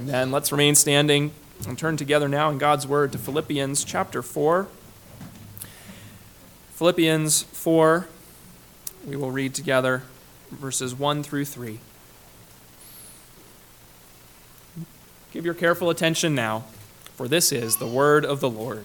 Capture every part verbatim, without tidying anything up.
Amen. Let's remain standing and turn together now in God's Word to Philippians chapter four. Philippians four, we will read together verses one through three. Give your careful attention now, for this is the word of the Lord.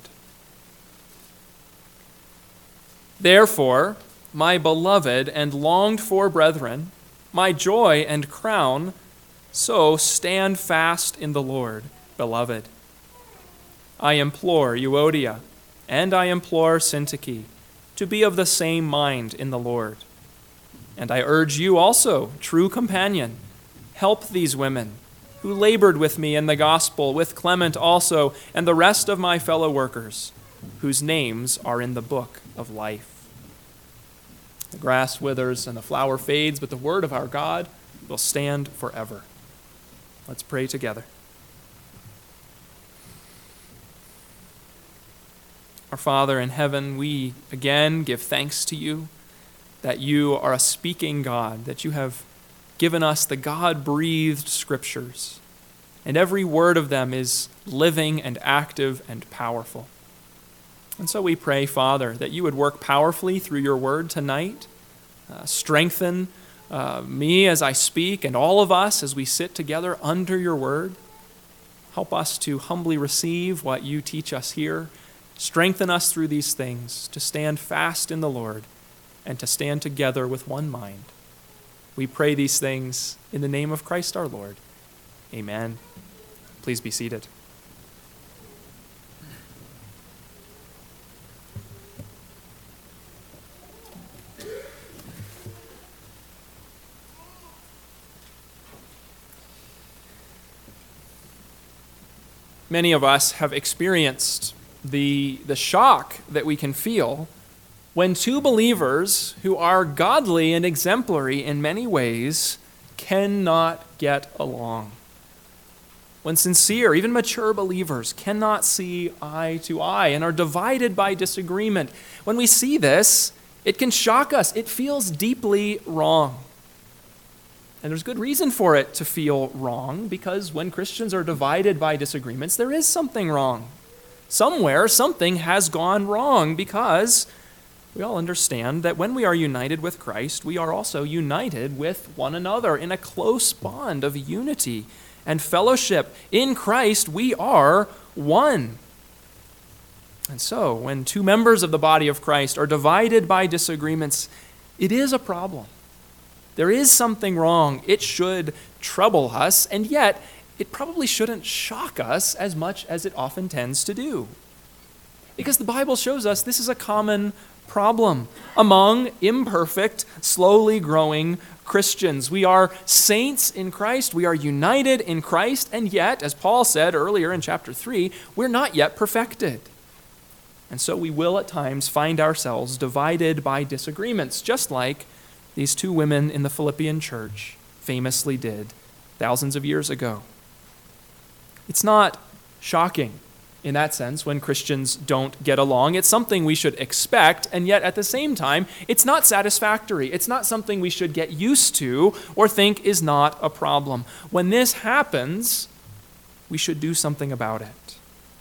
Therefore, my beloved and longed-for brethren, my joy and crown, so stand fast in the Lord, beloved. I implore Euodia, and I implore Syntyche, to be of the same mind in the Lord. And I urge you also, true companion, help these women, who labored with me in the gospel, with Clement also, and the rest of my fellow workers, whose names are in the book of life. The grass withers and the flower fades, but the word of our God will stand forever. Let's pray together. Our Father in heaven, we again give thanks to you that you are a speaking God, that you have given us the God-breathed scriptures, and every word of them is living and active and powerful. And so we pray, Father, that you would work powerfully through your word tonight, uh, strengthen uh, me as I speak and all of us as we sit together under your word. Help us to humbly receive what you teach us here. Strengthen us through these things to stand fast in the Lord and to stand together with one mind. We pray these things in the name of Christ our Lord. Amen. Please be seated. Many of us have experienced the, the shock that we can feel when two believers who are godly and exemplary in many ways cannot get along. When sincere, even mature believers cannot see eye to eye and are divided by disagreement. When we see this, it can shock us. It feels deeply wrong. And there's good reason for it to feel wrong, because when Christians are divided by disagreements, there is something wrong. Somewhere, something has gone wrong, because we all understand that when we are united with Christ, we are also united with one another in a close bond of unity and fellowship. In Christ, we are one. And so, when two members of the body of Christ are divided by disagreements, it is a problem. There is something wrong. It should trouble us, and yet it probably shouldn't shock us as much as it often tends to do. Because the Bible shows us this is a common problem among imperfect, slowly growing Christians. We are saints in Christ, we are united in Christ, and yet, as Paul said earlier in chapter three, we're not yet perfected. And so we will at times find ourselves divided by disagreements, just like these two women in the Philippian church famously did thousands of years ago. It's not shocking in that sense when Christians don't get along. It's something we should expect, and yet at the same time, it's not satisfactory. It's not something we should get used to or think is not a problem. When this happens, we should do something about it.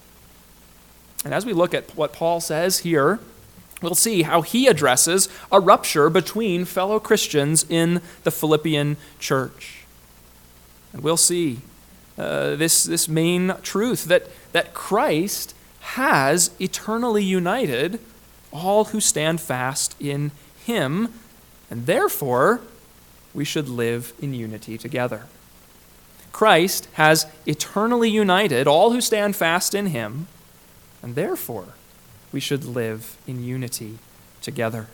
And as we look at what Paul says here, we'll see how he addresses a rupture between fellow Christians in the Philippian church. And we'll see uh, this, this main truth that, that Christ has eternally united all who stand fast in him, and therefore we should live in unity together. Christ has eternally united all who stand fast in him, and therefore we should live in unity together.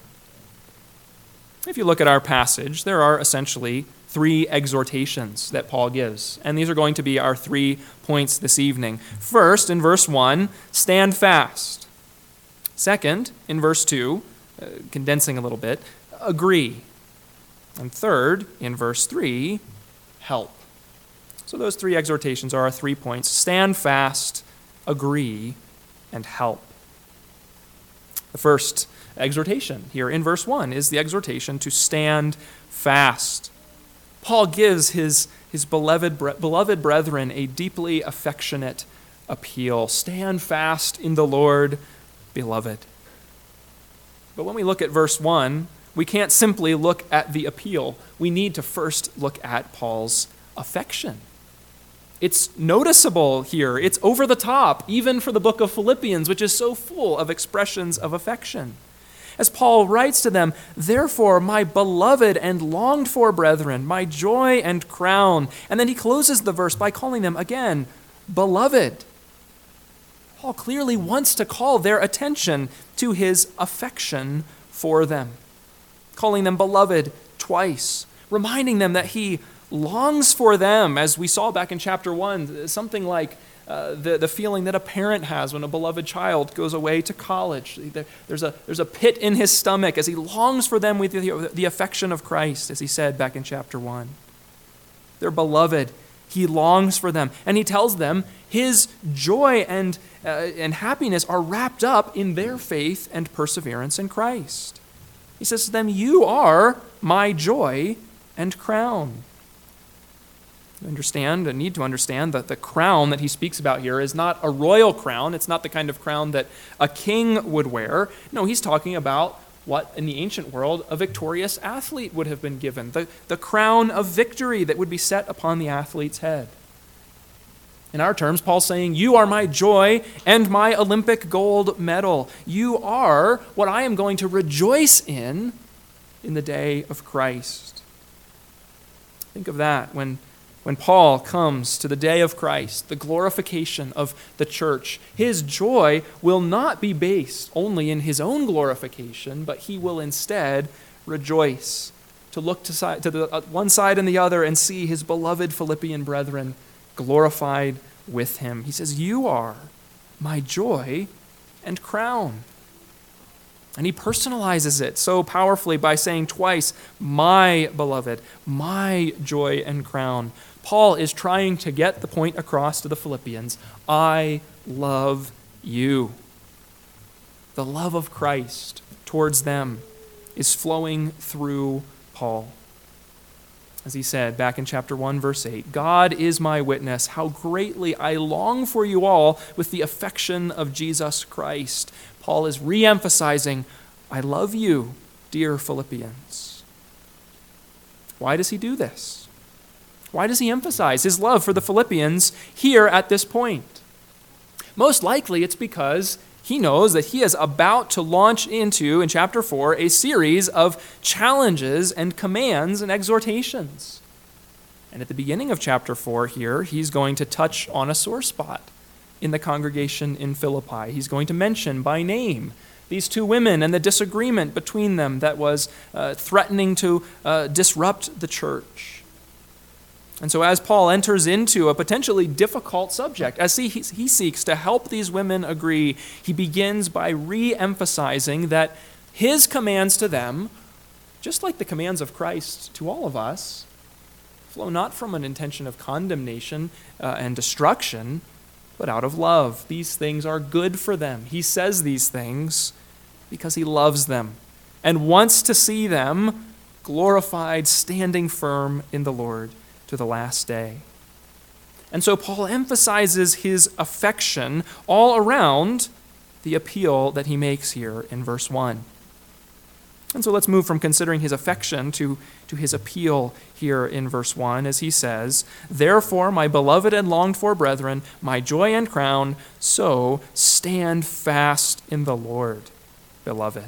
If you look at our passage, there are essentially three exhortations that Paul gives, and these are going to be our three points this evening. First, in verse one, stand fast. Second, in verse two, uh, condensing a little bit, agree. And third, in verse three, help. So those three exhortations are our three points: stand fast, agree, and help. The first exhortation here in verse one is the exhortation to stand fast. Paul gives his his beloved, beloved brethren a deeply affectionate appeal. Stand fast in the Lord, beloved. But when we look at verse one, we can't simply look at the appeal. We need to first look at Paul's affection. It's noticeable here. It's over the top, even for the book of Philippians, which is so full of expressions of affection. As Paul writes to them, "Therefore, my beloved and longed for brethren, my joy and crown." And then he closes the verse by calling them again, beloved. Paul clearly wants to call their attention to his affection for them, calling them beloved twice, reminding them that he longs for them, as we saw back in chapter one, something like uh, the, the feeling that a parent has when a beloved child goes away to college. There, there's, a, there's a pit in his stomach as he longs for them with the, the affection of Christ, as he said back in chapter one. They're beloved. He longs for them. And he tells them his joy and, uh, and happiness are wrapped up in their faith and perseverance in Christ. He says to them, "You are my joy and crown." You understand and need to understand that the crown that he speaks about here is not a royal crown. It's not the kind of crown that a king would wear. No, he's talking about what in the ancient world a victorious athlete would have been given, the, the crown of victory that would be set upon the athlete's head. In our terms, Paul's saying, "You are my joy and my Olympic gold medal. You are what I am going to rejoice in in the day of Christ." Think of that when When Paul comes to the day of Christ, the glorification of the church, his joy will not be based only in his own glorification, but he will instead rejoice to look to, side, to the uh, one side and the other and see his beloved Philippian brethren glorified with him. He says, "You are my joy and crown." And he personalizes it so powerfully by saying twice, "my beloved," "my joy and crown." Paul is trying to get the point across to the Philippians. I love you. The love of Christ towards them is flowing through Paul. As he said back in chapter one, verse eight, "God is my witness, how greatly I long for you all with the affection of Jesus Christ." Paul is re-emphasizing, I love you, dear Philippians. Why does he do this? Why does he emphasize his love for the Philippians here at this point? Most likely it's because he knows that he is about to launch into, in chapter four, a series of challenges and commands and exhortations. And at the beginning of chapter four here, he's going to touch on a sore spot in the congregation in Philippi. He's going to mention by name these two women and the disagreement between them that was uh, threatening to uh, disrupt the church. And so as Paul enters into a potentially difficult subject, as he, he seeks to help these women agree, he begins by re-emphasizing that his commands to them, just like the commands of Christ to all of us, flow not from an intention of condemnation uh, and destruction, but out of love. These things are good for them. He says these things because he loves them and wants to see them glorified, standing firm in the Lord to the last day. And so Paul emphasizes his affection all around the appeal that he makes here in verse one. And so let's move from considering his affection to, to his appeal here in verse one, as he says, "Therefore, my beloved and longed for brethren, my joy and crown, so stand fast in the Lord, beloved."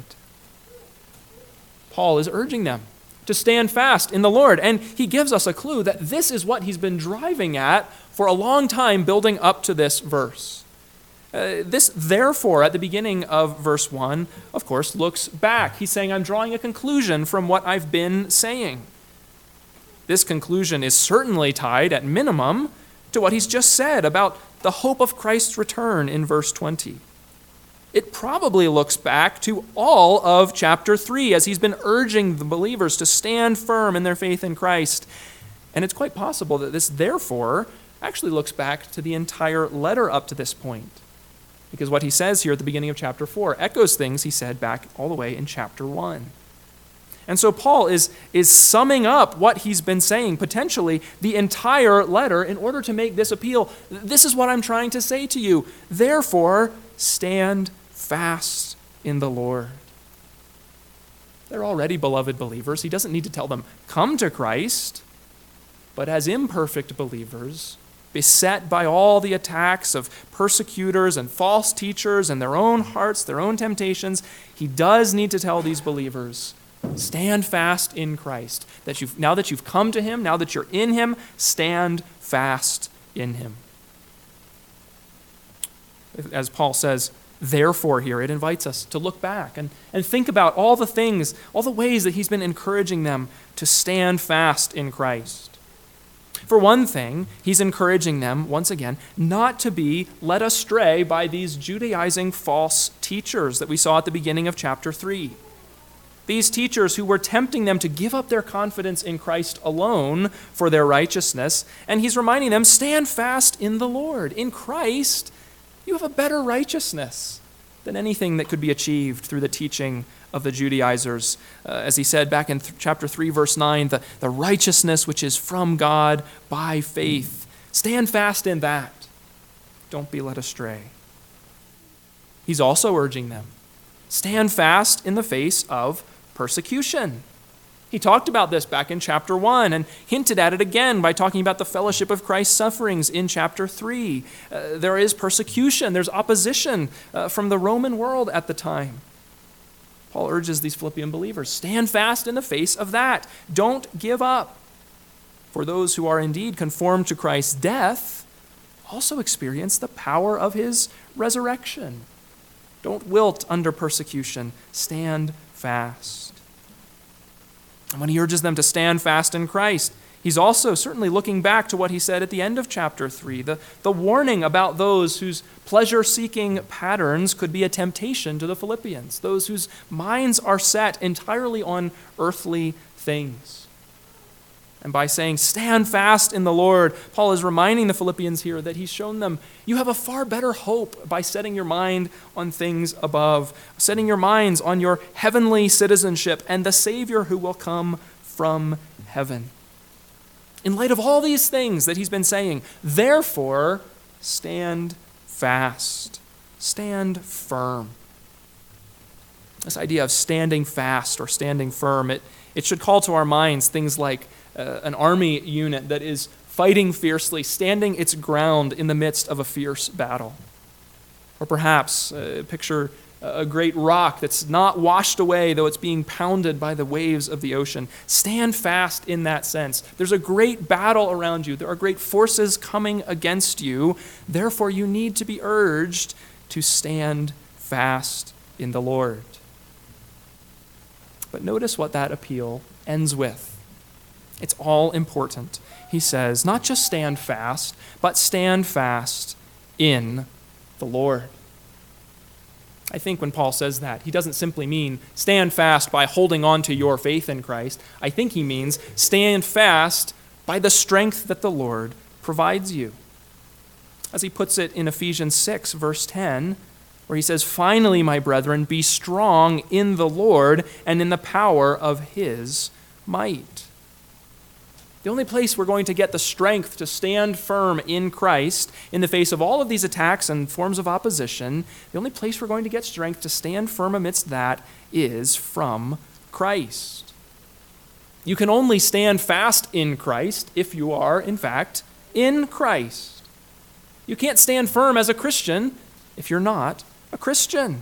Paul is urging them to stand fast in the Lord, and he gives us a clue that this is what he's been driving at for a long time building up to this verse. Uh, this, therefore, at the beginning of verse one, of course, looks back. He's saying, I'm drawing a conclusion from what I've been saying. This conclusion is certainly tied, at minimum, to what he's just said about the hope of Christ's return in verse twenty. It probably looks back to all of chapter three, as he's been urging the believers to stand firm in their faith in Christ. And it's quite possible that this, therefore, actually looks back to the entire letter up to this point. Because what he says here at the beginning of chapter four echoes things he said back all the way in chapter one. And so Paul is, is summing up what he's been saying, potentially the entire letter, in order to make this appeal. This is what I'm trying to say to you. Therefore, stand fast in the Lord. They're already beloved believers. He doesn't need to tell them, come to Christ. But as imperfect believers, beset by all the attacks of persecutors and false teachers and their own hearts, their own temptations, he does need to tell these believers, stand fast in Christ. That you've, now that you've come to him, now that you're in him, stand fast in him. As Paul says, therefore here, it invites us to look back and, and think about all the things, all the ways that he's been encouraging them to stand fast in Christ. For one thing, he's encouraging them, once again, not to be led astray by these Judaizing false teachers that we saw at the beginning of chapter three. These teachers who were tempting them to give up their confidence in Christ alone for their righteousness, and he's reminding them, stand fast in the Lord. In Christ, you have a better righteousness than anything that could be achieved through the teaching of the Judaizers. Uh, as he said back in th- chapter three, verse nine, the, the righteousness which is from God by faith. Stand fast in that. Don't be led astray. He's also urging them, stand fast in the face of persecution. He talked about this back in chapter one and hinted at it again by talking about the fellowship of Christ's sufferings in chapter three. Uh, there is persecution, there's opposition uh, from the Roman world at the time. Paul urges these Philippian believers, stand fast in the face of that. Don't give up. For those who are indeed conformed to Christ's death also experience the power of his resurrection. Don't wilt under persecution. Stand fast. And when he urges them to stand fast in Christ, he's also certainly looking back to what he said at the end of chapter three, the, the warning about those whose pleasure-seeking patterns could be a temptation to the Philippians, those whose minds are set entirely on earthly things. And by saying, stand fast in the Lord, Paul is reminding the Philippians here that he's shown them, you have a far better hope by setting your mind on things above, setting your minds on your heavenly citizenship and the Savior who will come from heaven. In light of all these things that he's been saying, therefore, stand fast. Stand firm. This idea of standing fast or standing firm, it, it should call to our minds things like uh, an army unit that is fighting fiercely, standing its ground in the midst of a fierce battle. Or perhaps uh, picture a great rock that's not washed away, though it's being pounded by the waves of the ocean. Stand fast in that sense. There's a great battle around you. There are great forces coming against you. Therefore, you need to be urged to stand fast in the Lord. But notice what that appeal ends with. It's all important. He says, not just stand fast, but stand fast in the Lord. I think when Paul says that, he doesn't simply mean stand fast by holding on to your faith in Christ. I think he means stand fast by the strength that the Lord provides you. As he puts it in Ephesians six, verse ten, where he says, finally, my brethren, be strong in the Lord and in the power of his might. The only place we're going to get the strength to stand firm in Christ in the face of all of these attacks and forms of opposition, the only place we're going to get strength to stand firm amidst that is from Christ. You can only stand fast in Christ if you are, in fact, in Christ. You can't stand firm as a Christian if you're not a Christian.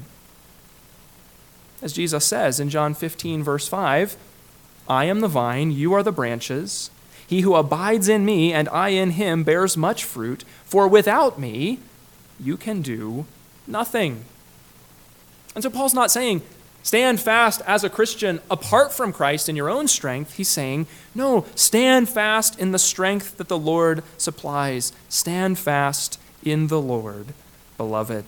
As Jesus says in John fifteen, verse five, I am the vine, you are the branches. He who abides in me and I in him bears much fruit, for without me you can do nothing. And so Paul's not saying, stand fast as a Christian apart from Christ in your own strength. He's saying, no, stand fast in the strength that the Lord supplies. Stand fast in the Lord, beloved.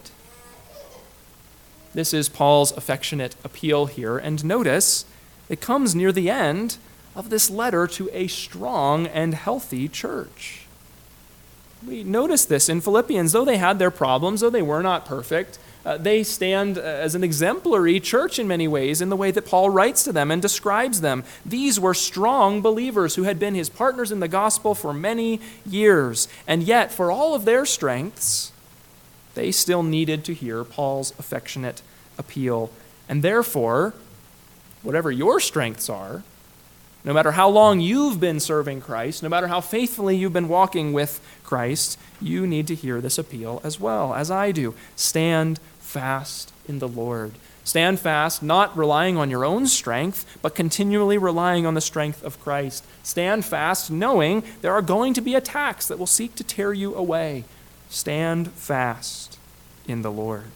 This is Paul's affectionate appeal here. And notice, it comes near the end of this letter to a strong and healthy church. We notice this in Philippians. Though they had their problems, though they were not perfect, Uh, they stand as an exemplary church in many ways in the way that Paul writes to them and describes them. These were strong believers who had been his partners in the gospel for many years. And yet, for all of their strengths, they still needed to hear Paul's affectionate appeal. And therefore, whatever your strengths are, no matter how long you've been serving Christ, no matter how faithfully you've been walking with Christ, you need to hear this appeal as well, as I do. Stand fast in the Lord. Stand fast, not relying on your own strength, but continually relying on the strength of Christ. Stand fast, knowing there are going to be attacks that will seek to tear you away. Stand fast in the Lord.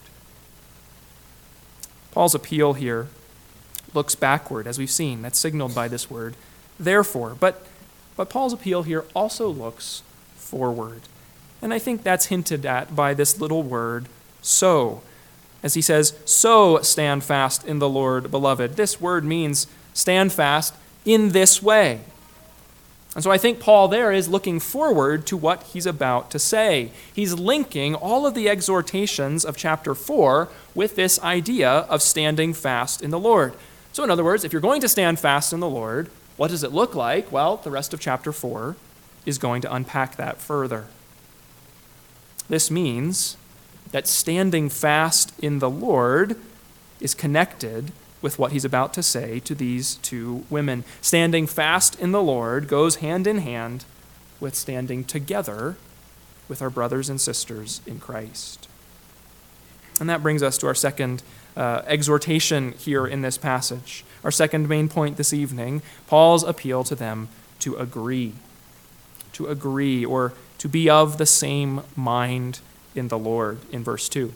Paul's appeal here looks backward, as we've seen. That's signaled by this word, therefore. But, but Paul's appeal here also looks forward. And I think that's hinted at by this little word, so. As he says, so stand fast in the Lord, beloved. This word means stand fast in this way. And so I think Paul there is looking forward to what he's about to say. He's linking all of the exhortations of chapter four with this idea of standing fast in the Lord. So in other words, if you're going to stand fast in the Lord, what does it look like? Well, the rest of chapter four is going to unpack that further. This means that standing fast in the Lord is connected with what he's about to say to these two women. Standing fast in the Lord goes hand in hand with standing together with our brothers and sisters in Christ. And that brings us to our second uh, exhortation here in this passage. Our second main point this evening, Paul's appeal to them to agree. To agree, or to be of the same mind in the Lord, in verse two.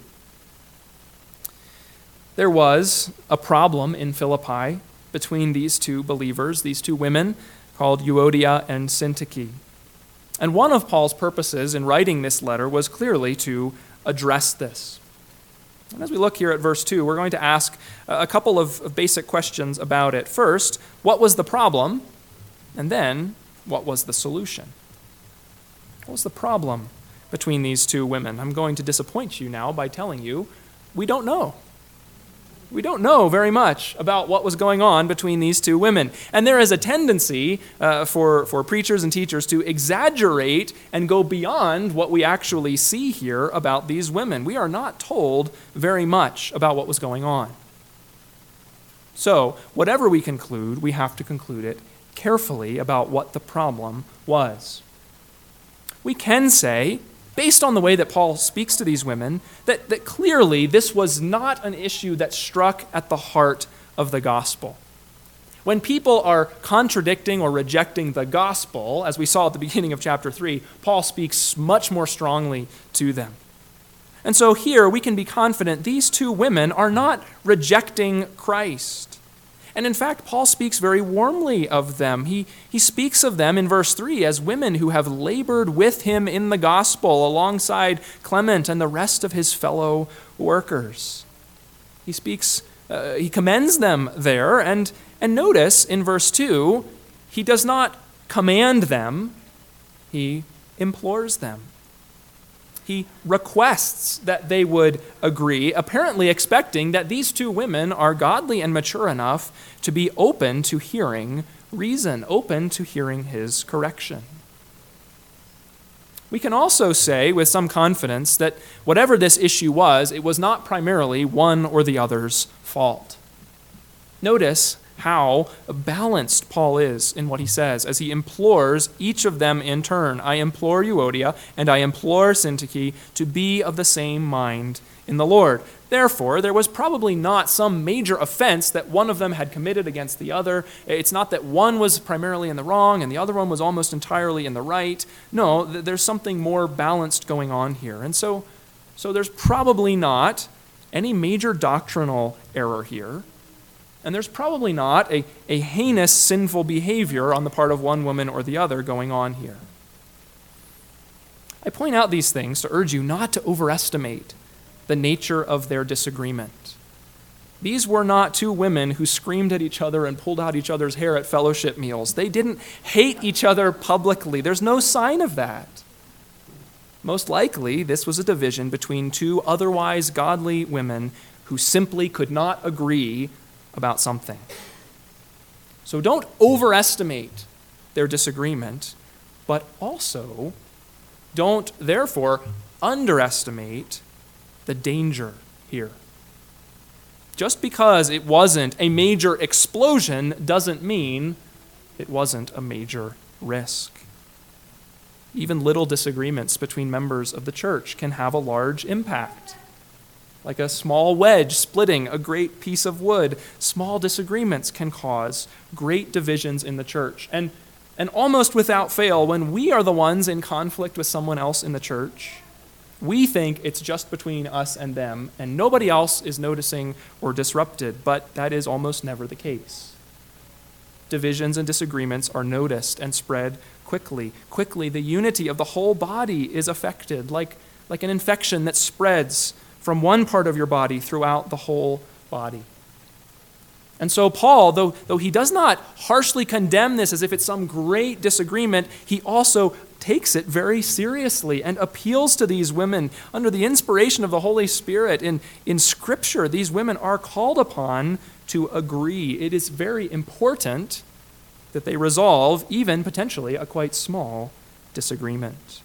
There was a problem in Philippi between these two believers, these two women, called Euodia and Syntyche. And one of Paul's purposes in writing this letter was clearly to address this. And as we look here at verse two, we're going to ask a couple of basic questions about it. First, what was the problem? And then, what was the solution? What was the problem between these two women? I'm going to disappoint you now by telling you we don't know. We don't know very much about what was going on between these two women. And there is a tendency uh, for, for preachers and teachers to exaggerate and go beyond what we actually see here about these women. We are not told very much about what was going on. So, whatever we conclude, we have to conclude it carefully about what the problem was. We can say, based on the way that Paul speaks to these women, that, that clearly this was not an issue that struck at the heart of the gospel. When people are contradicting or rejecting the gospel, as we saw at the beginning of chapter three, Paul speaks much more strongly to them. And so here we can be confident these two women are not rejecting Christ. And in fact, Paul speaks very warmly of them. He, he speaks of them in verse three as women who have labored with him in the gospel alongside Clement and the rest of his fellow workers. He speaks, uh, he commends them there. And, and notice in verse two, he does not command them, he implores them. He requests that they would agree, apparently expecting that these two women are godly and mature enough to be open to hearing reason, open to hearing his correction. We can also say with some confidence that whatever this issue was, it was not primarily one or the other's fault. Notice how balanced Paul is in what he says as he implores each of them in turn. I implore Euodia and I implore Syntyche to be of the same mind in the Lord. Therefore, there was probably not some major offense that one of them had committed against the other. It's not that one was primarily in the wrong and the other one was almost entirely in the right. No, there's something more balanced going on here. And so, so there's probably not any major doctrinal error here. And there's probably not a, a heinous sinful behavior on the part of one woman or the other going on here. I point out these things to urge you not to overestimate the nature of their disagreement. These were not two women who screamed at each other and pulled out each other's hair at fellowship meals. They didn't hate each other publicly. There's no sign of that. Most likely, this was a division between two otherwise godly women who simply could not agree about something. So don't overestimate their disagreement, but also don't, therefore, underestimate the danger here. Just because it wasn't a major explosion doesn't mean it wasn't a major risk. Even little disagreements between members of the church can have a large impact. Like a small wedge splitting a great piece of wood, small disagreements can cause great divisions in the church. And, and almost without fail, when we are the ones in conflict with someone else in the church, we think it's just between us and them, and nobody else is noticing or disrupted, but that is almost never the case. Divisions and disagreements are noticed and spread quickly. Quickly, the unity of the whole body is affected, like, like an infection that spreads from one part of your body throughout the whole body. And so Paul, though, though he does not harshly condemn this as if it's some great disagreement, he also takes it very seriously and appeals to these women under the inspiration of the Holy Spirit. In, in Scripture, these women are called upon to agree. It is very important that they resolve even potentially a quite small disagreement.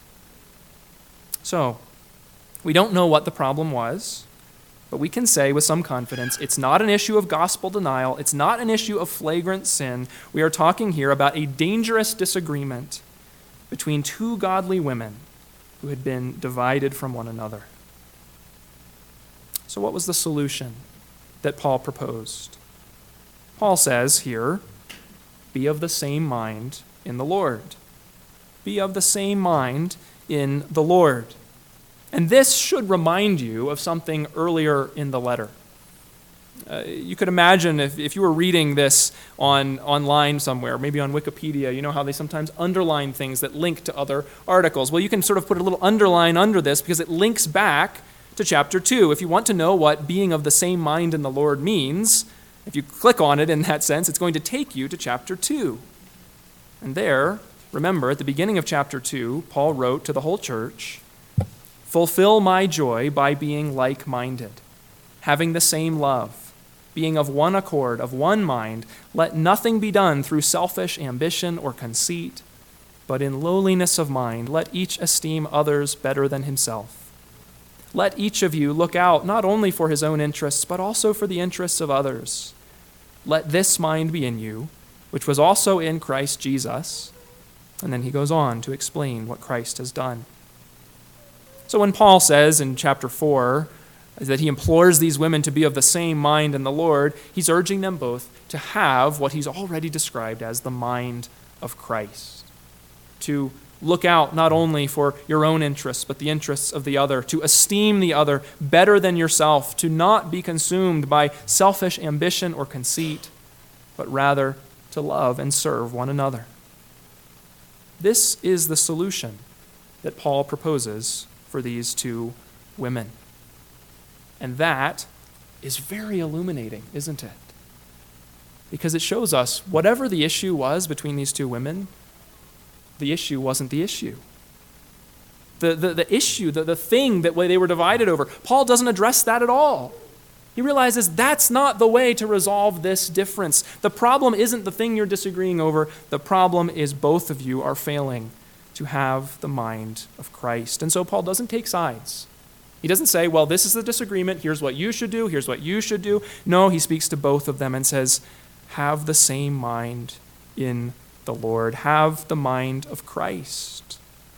So, we don't know what the problem was, but we can say with some confidence it's not an issue of gospel denial, it's not an issue of flagrant sin. We are talking here about a dangerous disagreement between two godly women who had been divided from one another. So what was the solution that Paul proposed? Paul says here, be of the same mind in the Lord. Be of the same mind in the Lord. And this should remind you of something earlier in the letter. Uh, you could imagine if, if you were reading this on online somewhere, maybe on Wikipedia, you know how they sometimes underline things that link to other articles. Well, you can sort of put a little underline under this because it links back to chapter two. If you want to know what being of the same mind in the Lord means, if you click on it in that sense, it's going to take you to chapter two. And there, remember, at the beginning of chapter two, Paul wrote to the whole church, "Fulfill my joy by being like-minded, having the same love, being of one accord, of one mind. Let nothing be done through selfish ambition or conceit, but in lowliness of mind, let each esteem others better than himself. Let each of you look out not only for his own interests, but also for the interests of others. Let this mind be in you, which was also in Christ Jesus." And then he goes on to explain what Christ has done. So when Paul says in chapter four that he implores these women to be of the same mind in the Lord, he's urging them both to have what he's already described as the mind of Christ. To look out not only for your own interests, but the interests of the other. To esteem the other better than yourself. To not be consumed by selfish ambition or conceit, but rather to love and serve one another. This is the solution that Paul proposes for these two women. And that is very illuminating, isn't it? Because it shows us whatever the issue was between these two women, the issue wasn't the issue. The, the, the issue, the, the thing that they were divided over, Paul doesn't address that at all. He realizes that's not the way to resolve this difference. The problem isn't the thing you're disagreeing over. The problem is both of you are failing to have the mind of Christ. And so Paul doesn't take sides. He doesn't say, well, this is the disagreement. Here's what you should do. Here's what you should do. No, he speaks to both of them and says, have the same mind in the Lord. Have the mind of Christ.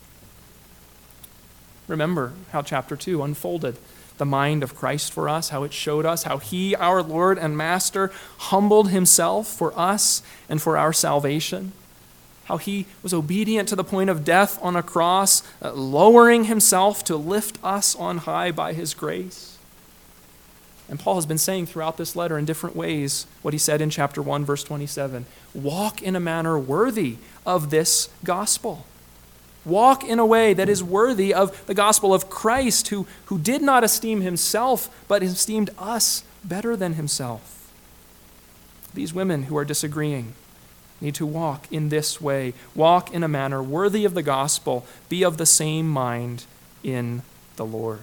Remember how chapter two unfolded. The mind of Christ for us, how it showed us, how he, our Lord and Master, humbled himself for us and for our salvation. How he was obedient to the point of death on a cross, uh, lowering himself to lift us on high by his grace. And Paul has been saying throughout this letter in different ways what he said in chapter one, verse twenty-seven. Walk in a manner worthy of this gospel. Walk in a way that is worthy of the gospel of Christ, who, who did not esteem himself, but esteemed us better than himself. These women who are disagreeing, need to walk in this way, walk in a manner worthy of the gospel, be of the same mind in the Lord.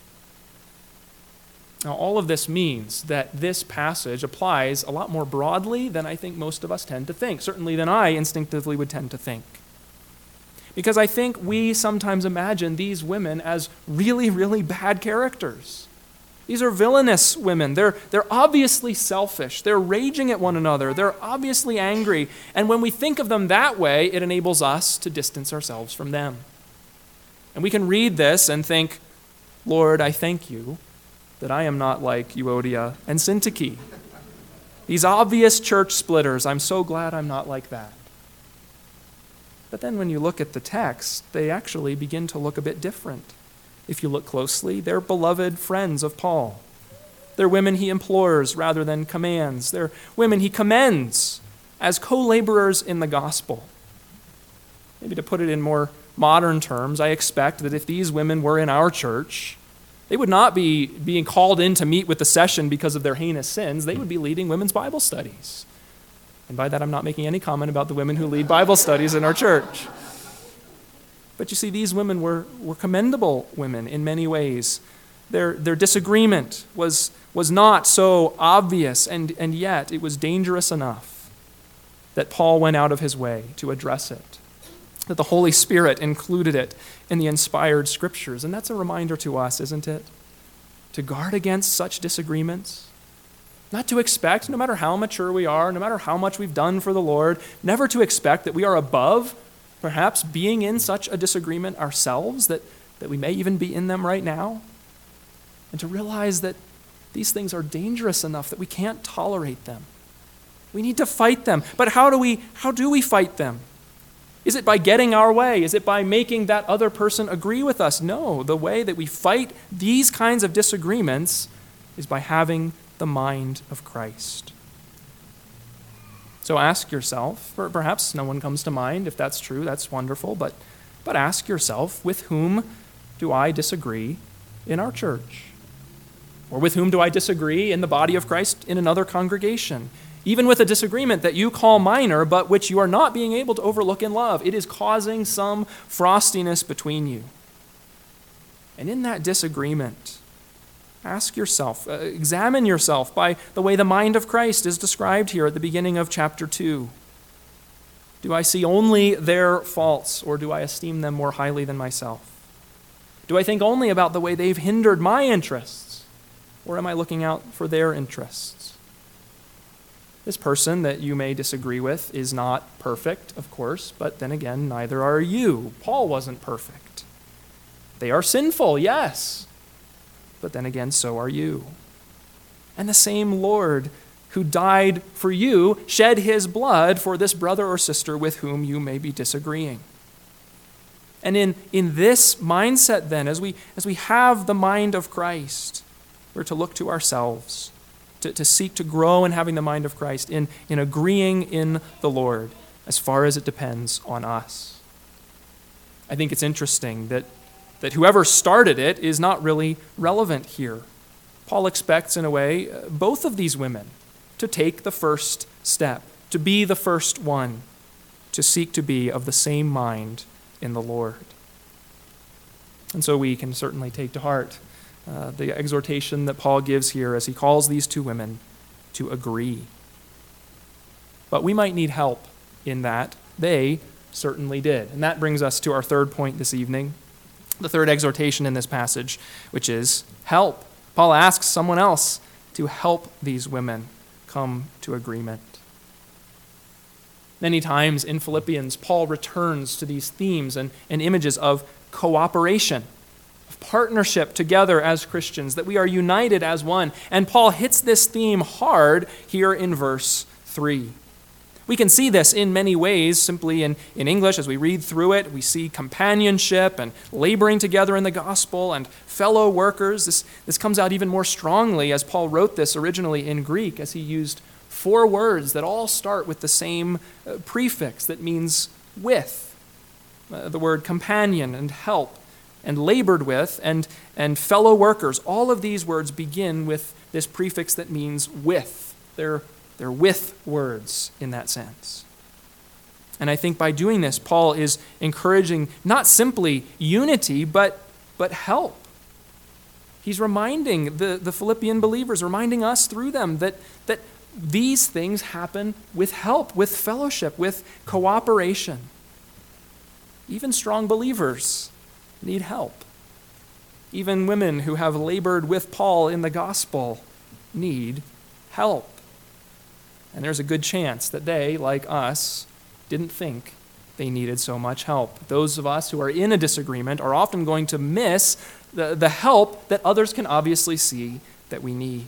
Now, all of this means that this passage applies a lot more broadly than I think most of us tend to think, certainly than I instinctively would tend to think. Because I think we sometimes imagine these women as really, really bad characters. These are villainous women. They're, they're obviously selfish. They're raging at one another. They're obviously angry. And when we think of them that way, it enables us to distance ourselves from them. And we can read this and think, Lord, I thank you that I am not like Euodia and Syntyche. These obvious church splitters, I'm so glad I'm not like that. But then when you look at the text, they actually begin to look a bit different. If you look closely, they're beloved friends of Paul. They're women he implores rather than commands. They're women he commends as co-laborers in the gospel. Maybe to put it in more modern terms, I expect that if these women were in our church, they would not be being called in to meet with the session because of their heinous sins. They would be leading women's Bible studies. And by that, I'm not making any comment about the women who lead Bible studies in our church. But you see, these women were, were commendable women in many ways. Their, their disagreement was, was not so obvious, and, and yet it was dangerous enough that Paul went out of his way to address it, that the Holy Spirit included it in the inspired scriptures. And that's a reminder to us, isn't it? To guard against such disagreements. Not to expect, no matter how mature we are, no matter how much we've done for the Lord, never to expect that we are above perhaps being in such a disagreement ourselves, that, that we may even be in them right now. And to realize that these things are dangerous enough that we can't tolerate them. We need to fight them. But how do we, how do we fight them? Is it by getting our way? Is it by making that other person agree with us? No, the way that we fight these kinds of disagreements is by having the mind of Christ. So ask yourself, or perhaps no one comes to mind. If that's true, that's wonderful, but, but ask yourself, with whom do I disagree in our church? Or with whom do I disagree in the body of Christ in another congregation? Even with a disagreement that you call minor, but which you are not being able to overlook in love. It is causing some frostiness between you. And in that disagreement, ask yourself, uh, examine yourself by the way the mind of Christ is described here at the beginning of chapter two. Do I see only their faults, or do I esteem them more highly than myself? Do I think only about the way they've hindered my interests, or am I looking out for their interests? This person that you may disagree with is not perfect, of course, but then again, neither are you. Paul wasn't perfect. They are sinful, yes. But then again, so are you. And the same Lord who died for you shed his blood for this brother or sister with whom you may be disagreeing. And in, in this mindset then, as we, as we have the mind of Christ, we're to look to ourselves, to, to seek to grow in having the mind of Christ, in, in agreeing in the Lord as far as it depends on us. I think it's interesting that that whoever started it is not really relevant here. Paul expects, in a way, both of these women to take the first step, to be the first one, to seek to be of the same mind in the Lord. And so we can certainly take to heart uh, the exhortation that Paul gives here as he calls these two women to agree. But we might need help in that. They certainly did. And that brings us to our third point this evening. The third exhortation in this passage, which is help. Paul asks someone else to help these women come to agreement. Many times in Philippians, Paul returns to these themes and, and images of cooperation, of partnership together as Christians, that we are united as one. And Paul hits this theme hard here in verse three. We can see this in many ways simply in, in English as we read through it. We see companionship and laboring together in the gospel and fellow workers. This, this comes out even more strongly as Paul wrote this originally in Greek, as he used four words that all start with the same uh, prefix that means with. Uh, the word companion and help and labored with and, and fellow workers. All of these words begin with this prefix that means with. They're They're with words in that sense. And I think by doing this, Paul is encouraging not simply unity, but, but help. He's reminding the, the Philippian believers, reminding us through them that, that these things happen with help, with fellowship, with cooperation. Even strong believers need help. Even women who have labored with Paul in the gospel need help. And there's a good chance that they, like us, didn't think they needed so much help. Those of us who are in a disagreement are often going to miss the, the help that others can obviously see that we need.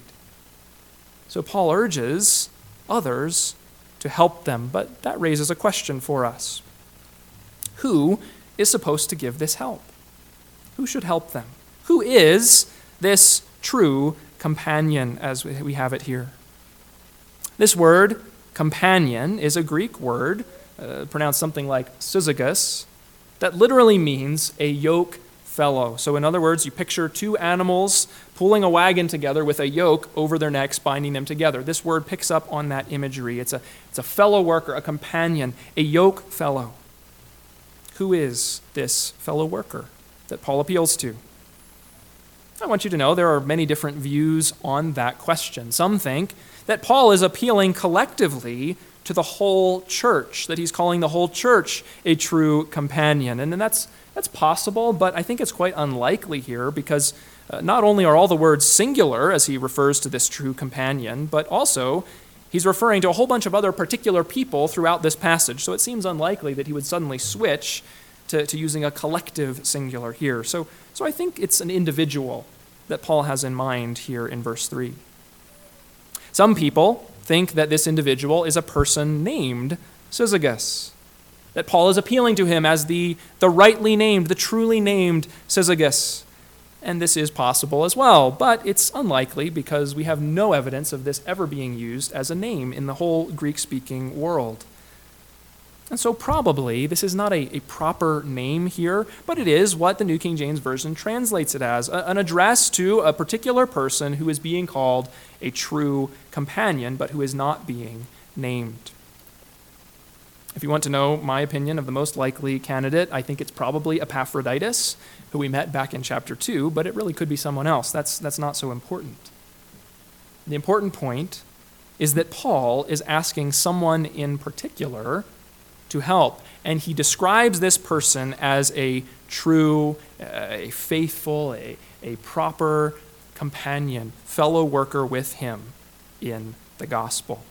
So Paul urges others to help them, but that raises a question for us. Who is supposed to give this help? Who should help them? Who is this true companion, as we have it here? This word, companion, is a Greek word, uh, pronounced something like syzygus, that literally means a yoke fellow. So in other words, you picture two animals pulling a wagon together with a yoke over their necks, binding them together. This word picks up on that imagery. It's a, it's a fellow worker, a companion, a yoke fellow. Who is this fellow worker that Paul appeals to? I want you to know there are many different views on that question. Some think that Paul is appealing collectively to the whole church, that he's calling the whole church a true companion. And then that's that's possible, but I think it's quite unlikely here because uh, not only are all the words singular as he refers to this true companion, but also he's referring to a whole bunch of other particular people throughout this passage. So it seems unlikely that he would suddenly switch to, to using a collective singular here. So, so I think it's an individual that Paul has in mind here in verse three. Some people think that this individual is a person named Syzygus, that Paul is appealing to him as the, the rightly named, the truly named Syzygus. And this is possible as well, but it's unlikely because we have no evidence of this ever being used as a name in the whole Greek-speaking world. And so probably this is not a, a proper name here, but it is what the New King James Version translates it as, a, an address to a particular person who is being called a true companion, but who is not being named. If you want to know my opinion of the most likely candidate, I think it's probably Epaphroditus, who we met back in chapter two, but it really could be someone else. That's, that's not so important. The important point is that Paul is asking someone in particular to help, and he describes this person as a true, a faithful, a, a proper companion, fellow worker with him in the gospel.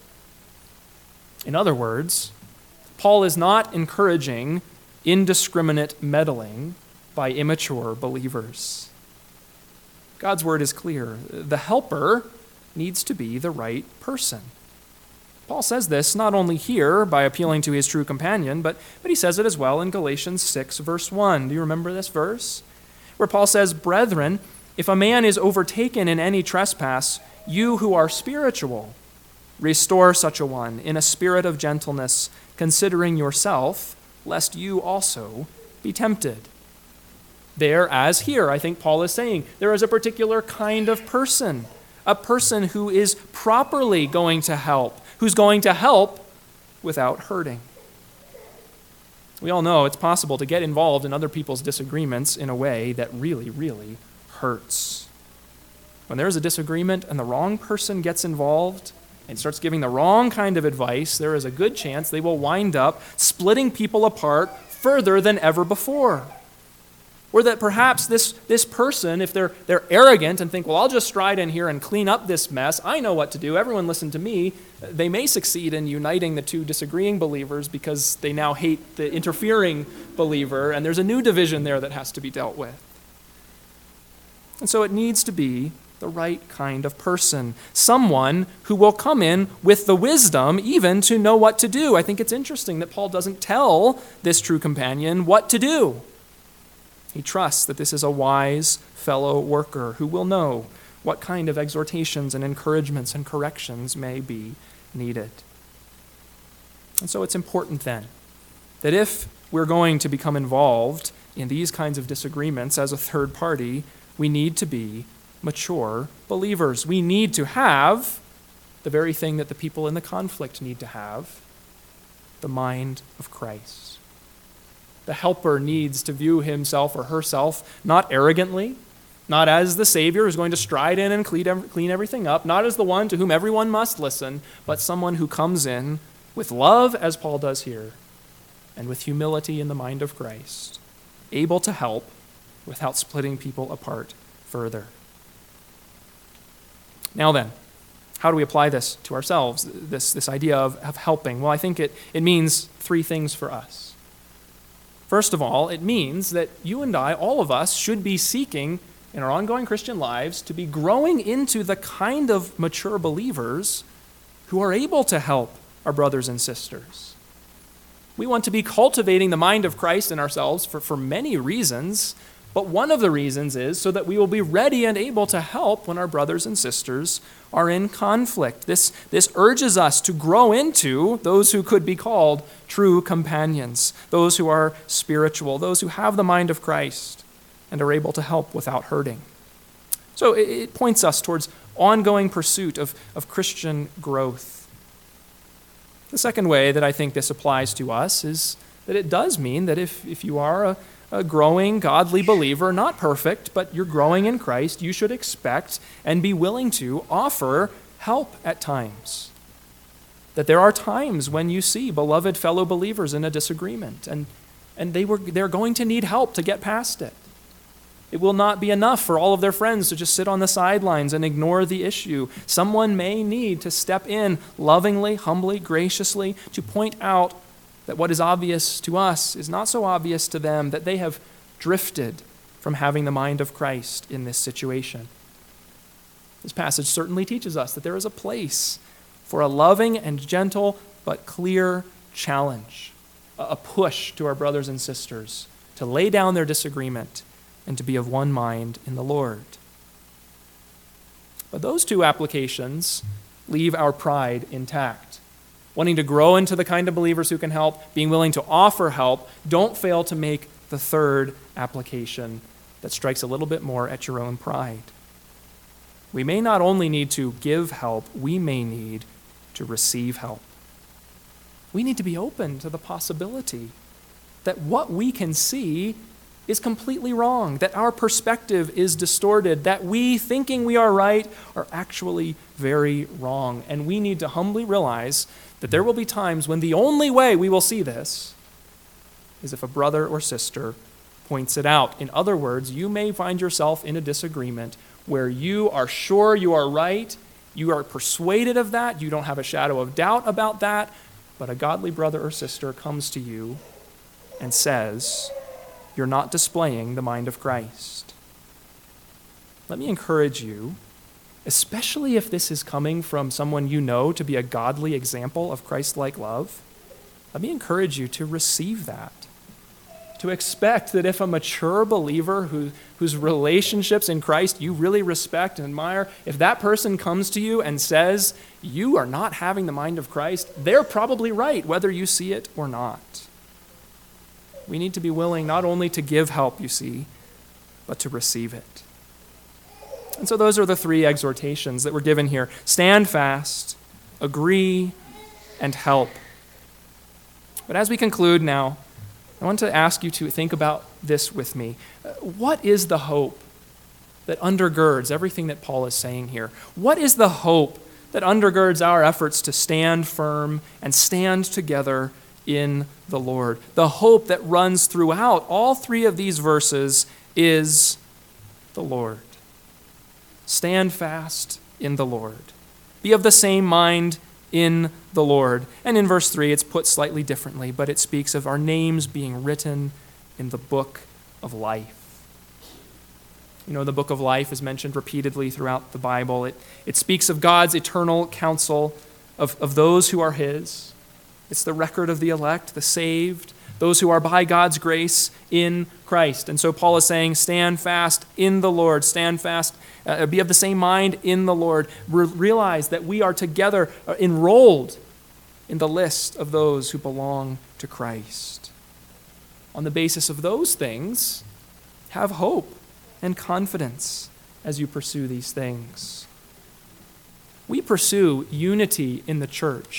In other words, Paul is not encouraging indiscriminate meddling by immature believers. God's word is clear. The helper needs to be the right person. Paul says this not only here by appealing to his true companion, but, but he says it as well in Galatians six, verse one. Do you remember this verse? Where Paul says, "Brethren, if a man is overtaken in any trespass, you who are spiritual, restore such a one in a spirit of gentleness, considering yourself, lest you also be tempted." There, as here, I think Paul is saying, there is a particular kind of person, a person who is properly going to help, who's going to help without hurting. We all know it's possible to get involved in other people's disagreements in a way that really, really hurts. When there's a disagreement and the wrong person gets involved and starts giving the wrong kind of advice, there is a good chance they will wind up splitting people apart further than ever before. Or that perhaps this, this person, if they're, they're arrogant and think, well, I'll just stride in here and clean up this mess, I know what to do, everyone listen to me, they may succeed in uniting the two disagreeing believers because they now hate the interfering believer, and there's a new division there that has to be dealt with. And so it needs to be the right kind of person, someone who will come in with the wisdom even to know what to do. I think it's interesting that Paul doesn't tell this true companion what to do. He trusts that this is a wise fellow worker who will know what kind of exhortations and encouragements and corrections may be needed. And so it's important then that if we're going to become involved in these kinds of disagreements as a third party, we need to be mature believers. We need to have the very thing that the people in the conflict need to have, the mind of Christ. The helper needs to view himself or herself not arrogantly, not as the Savior who's going to stride in and clean everything up, not as the one to whom everyone must listen, but someone who comes in with love, as Paul does here, and with humility in the mind of Christ, able to help without splitting people apart further. Now then, how do we apply this to ourselves, this, this idea of, of helping? Well, I think it, it means three things for us. First of all, it means that you and I, all of us, should be seeking in our ongoing Christian lives to be growing into the kind of mature believers who are able to help our brothers and sisters. We want to be cultivating the mind of Christ in ourselves for, for many reasons, but one of the reasons is so that we will be ready and able to help when our brothers and sisters are in conflict. This, this urges us to grow into those who could be called true companions, those who are spiritual, those who have the mind of Christ and are able to help without hurting. So it, it points us towards ongoing pursuit of, of Christian growth. The second way that I think this applies to us is that it does mean that if, if you are a A growing, godly believer, not perfect, but you're growing in Christ, you should expect and be willing to offer help at times. That there are times when you see beloved fellow believers in a disagreement, and, and they were, they're going to need help to get past it. It will not be enough for all of their friends to just sit on the sidelines and ignore the issue. Someone may need to step in lovingly, humbly, graciously to point out that what is obvious to us is not so obvious to them, that they have drifted from having the mind of Christ in this situation. This passage certainly teaches us that there is a place for a loving and gentle but clear challenge, a push to our brothers and sisters to lay down their disagreement and to be of one mind in the Lord. But those two applications leave our pride intact. Wanting to grow into the kind of believers who can help, being willing to offer help, don't fail to make the third application that strikes a little bit more at your own pride. We may not only need to give help, we may need to receive help. We need to be open to the possibility that what we can see is completely wrong, that our perspective is distorted, that we, thinking we are right, are actually very wrong. And we need to humbly realize that there will be times when the only way we will see this is if a brother or sister points it out. In other words, you may find yourself in a disagreement where you are sure you are right, you are persuaded of that, you don't have a shadow of doubt about that, but a godly brother or sister comes to you and says, you're not displaying the mind of Christ. Let me encourage you, especially if this is coming from someone you know to be a godly example of Christ-like love, let me encourage you to receive that. To expect that if a mature believer who, whose relationships in Christ you really respect and admire, if that person comes to you and says, you are not having the mind of Christ, they're probably right, whether you see it or not. We need to be willing not only to give help, you see, but to receive it. And so those are the three exhortations that were given here. Stand fast, agree, and help. But as we conclude now, I want to ask you to think about this with me. What is the hope that undergirds everything that Paul is saying here? What is the hope that undergirds our efforts to stand firm and stand together in the Lord? The hope that runs throughout all three of these verses is the Lord. Stand fast in the Lord. Be of the same mind in the Lord. And in verse three, it's put slightly differently, but it speaks of our names being written in the book of life. You know, the book of life is mentioned repeatedly throughout the Bible. It, it speaks of God's eternal counsel of, of those who are his. It's the record of the elect, the saved, those who are by God's grace in Christ. And so Paul is saying, stand fast in the Lord. Stand fast, uh, be of the same mind in the Lord. Re- realize that we are together uh, enrolled in the list of those who belong to Christ. On the basis of those things, have hope and confidence as you pursue these things. We pursue unity in the church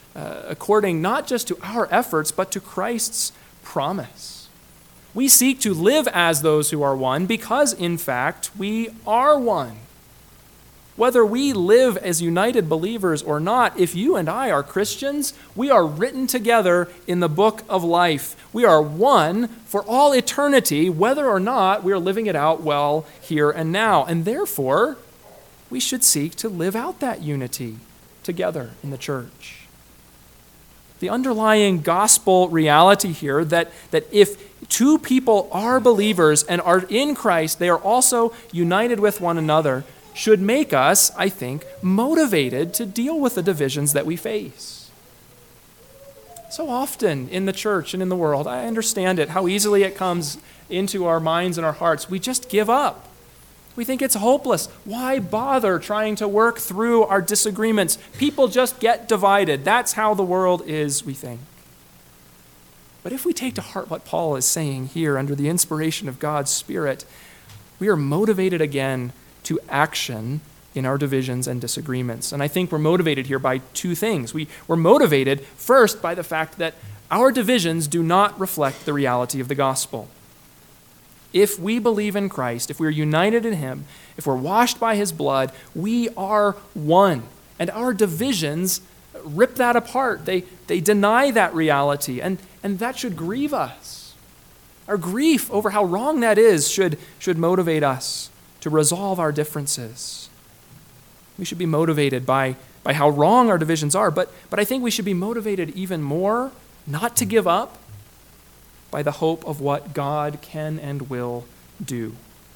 uh, according not just to our efforts, but to Christ's promise. We seek to live as those who are one because, in fact, we are one. Whether we live as united believers or not, if you and I are Christians, we are written together in the book of life. We are one for all eternity, whether or not we are living it out well here and now. And therefore, we should seek to live out that unity together in the church. The underlying gospel reality here that, that if two people are believers and are in Christ, they are also united with one another, should make us, I think, motivated to deal with the divisions that we face. So often in the church and in the world, I understand it, how easily it comes into our minds and our hearts. We just give up. We think it's hopeless. Why bother trying to work through our disagreements? People just get divided. That's how the world is, we think. But if we take to heart what Paul is saying here under the inspiration of God's Spirit, we are motivated again to action in our divisions and disagreements. And I think we're motivated here by two things. We, we're motivated first by the fact that our divisions do not reflect the reality of the gospel. If we believe in Christ, if we're united in Him, if we're washed by His blood, we are one. And our divisions rip that apart. They, they deny that reality, and, and that should grieve us. Our grief over how wrong that is should, should motivate us to resolve our differences. We should be motivated by, by how wrong our divisions are, but, but I think we should be motivated even more not to give up by the hope of what God can and will do.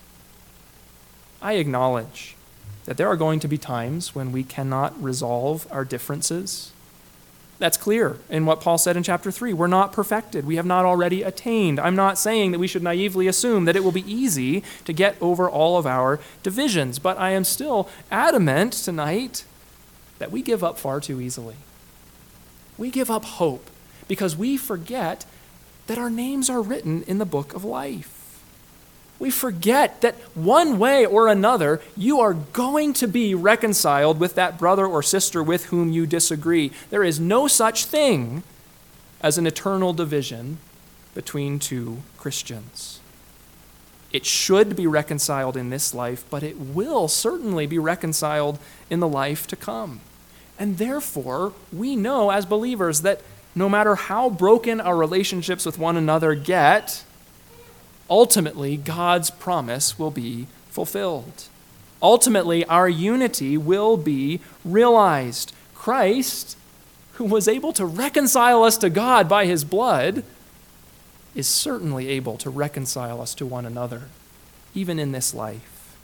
I acknowledge that there are going to be times when we cannot resolve our differences. That's clear in what Paul said in chapter three. We're not perfected. We have not already attained. I'm not saying that we should naively assume that it will be easy to get over all of our divisions, but I am still adamant tonight that we give up far too easily. We give up hope because we forget that our names are written in the book of life. We forget that one way or another, you are going to be reconciled with that brother or sister with whom you disagree. There is no such thing as an eternal division between two Christians. It should be reconciled in this life, but it will certainly be reconciled in the life to come. And therefore, we know as believers that no matter how broken our relationships with one another get, ultimately, God's promise will be fulfilled. Ultimately, our unity will be realized. Christ, who was able to reconcile us to God by His blood, is certainly able to reconcile us to one another, even in this life.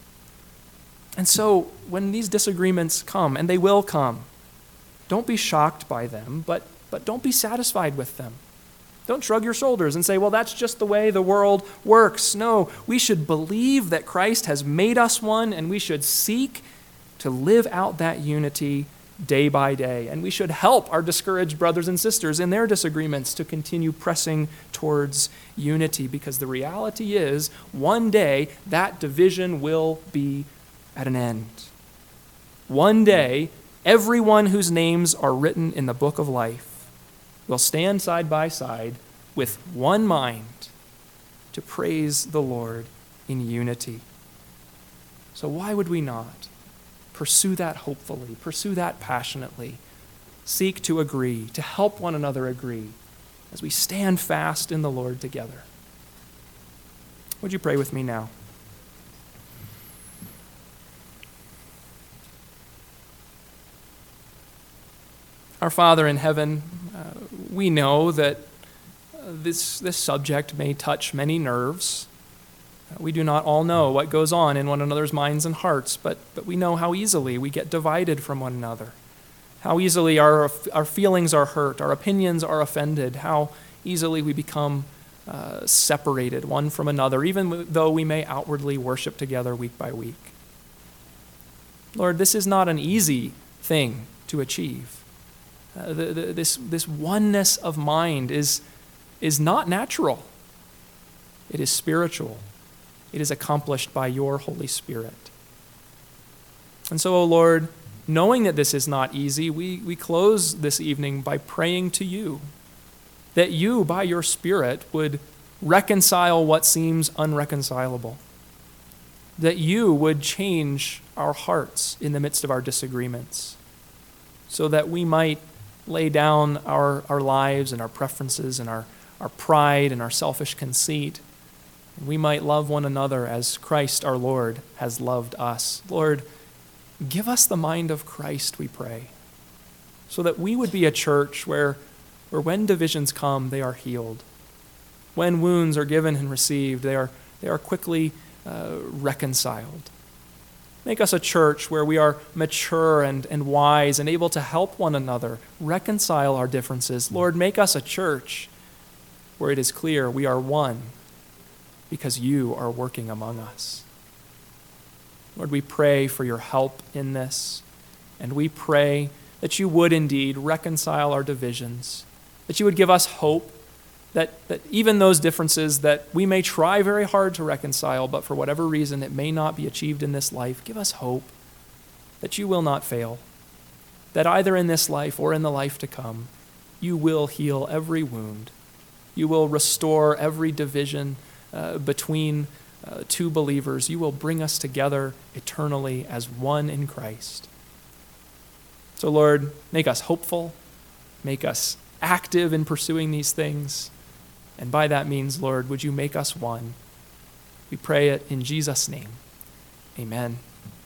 And so, when these disagreements come, and they will come, don't be shocked by them, but, but don't be satisfied with them. Don't shrug your shoulders and say, well, that's just the way the world works. No, we should believe that Christ has made us one, and we should seek to live out that unity day by day. And we should help our discouraged brothers and sisters in their disagreements to continue pressing towards unity, because the reality is one day that division will be at an end. One day, everyone whose names are written in the book of life will stand side by side with one mind to praise the Lord in unity. So why would we not pursue that hopefully, pursue that passionately, seek to agree, to help one another agree as we stand fast in the Lord together? Would you pray with me now? Our Father in heaven, uh, we know that uh, this, this subject may touch many nerves. Uh, we do not all know what goes on in one another's minds and hearts, but, but we know how easily we get divided from one another, how easily our, our feelings are hurt, our opinions are offended, how easily we become uh, separated one from another, even though we may outwardly worship together week by week. Lord, this is not an easy thing to achieve. Uh, the, the, this, this oneness of mind is, is not natural. It is spiritual. It is accomplished by your Holy Spirit. And so, O Lord, knowing that this is not easy, we, we close this evening by praying to you, that you, by your Spirit, would reconcile what seems unreconcilable, that you would change our hearts in the midst of our disagreements, so that we might lay down our, our lives and our preferences and our, our pride and our selfish conceit, and we might love one another as Christ our Lord has loved us. Lord, give us the mind of Christ, we pray, so that we would be a church where, where when divisions come, they are healed. When wounds are given and received, they are, they are quickly uh, reconciled. Make us a church where we are mature and, and wise and able to help one another, reconcile our differences. Lord, make us a church where it is clear we are one because you are working among us. Lord, we pray for your help in this, and we pray that you would indeed reconcile our divisions, that you would give us hope, that, that even those differences that we may try very hard to reconcile, but for whatever reason it may not be achieved in this life, give us hope that you will not fail, that either in this life or in the life to come, you will heal every wound. You will restore every division uh, between Uh, two believers. You will bring us together eternally as one in Christ. So Lord, make us hopeful, make us active in pursuing these things, and by that means, Lord, would you make us one? We pray it in Jesus' name. Amen.